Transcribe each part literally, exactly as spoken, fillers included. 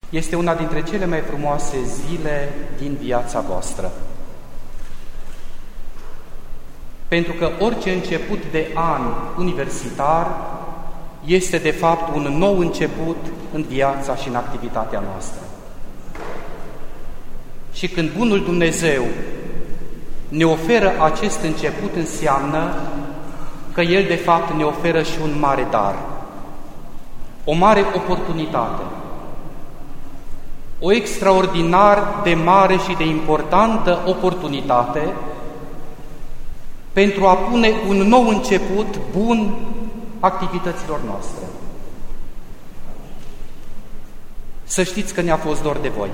este una dintre cele mai frumoase zile din viața voastră. Pentru că orice început de an universitar este de fapt un nou început în viața și în activitatea noastră. Și când Bunul Dumnezeu ne oferă acest început, înseamnă că El de fapt ne oferă și un mare dar, o mare oportunitate, o extraordinar de mare și de importantă oportunitate pentru a pune un nou început bun activităților noastre. Să știți că ne-a fost dor de voi.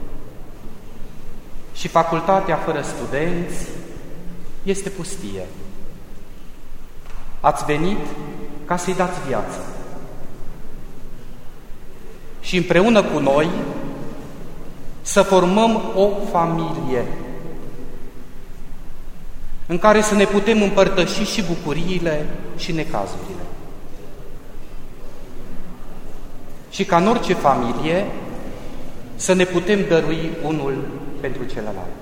Și facultatea fără studenți este pustie. Ați venit ca să-i dați viață. Și împreună cu noi să formăm o familie în care să ne putem împărtăși și bucuriile și necazurile. Și ca în orice familie să ne putem dărui unul pentru celălalt.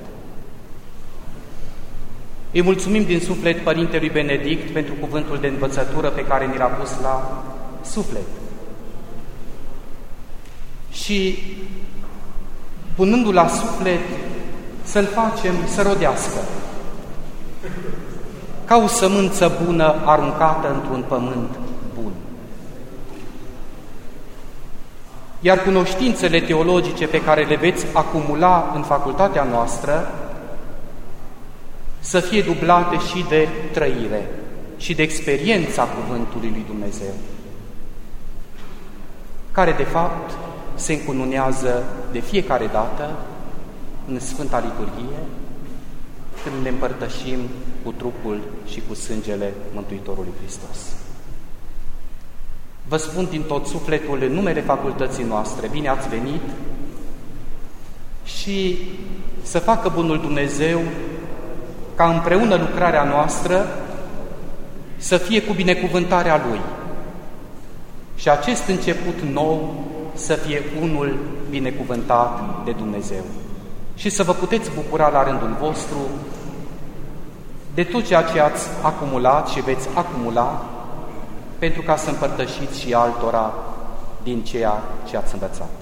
Îi mulțumim din suflet Părintelui Benedict pentru cuvântul de învățătură pe care ni l-a pus la suflet. Și punându-l la suflet, să-l facem să rodească, ca o sămânță bună aruncată într-un pământ bun. Iar cunoștințele teologice pe care le veți acumula în facultatea noastră să fie dublate și de trăire și de experiența Cuvântului lui Dumnezeu, care de fapt se încununează de fiecare dată în Sfânta Liturghie, când ne împărtășim cu trupul și cu sângele Mântuitorului Hristos. Vă spun din tot sufletul în numele facultății noastre, bine ați venit și să facă Bunul Dumnezeu ca împreună lucrarea noastră să fie cu binecuvântarea Lui și acest început nou să fie unul binecuvântat de Dumnezeu și să vă puteți bucura la rândul vostru de tot ceea ce ați acumulat și veți acumula pentru ca să împărtășiți și altora din ceea ce ați învățat.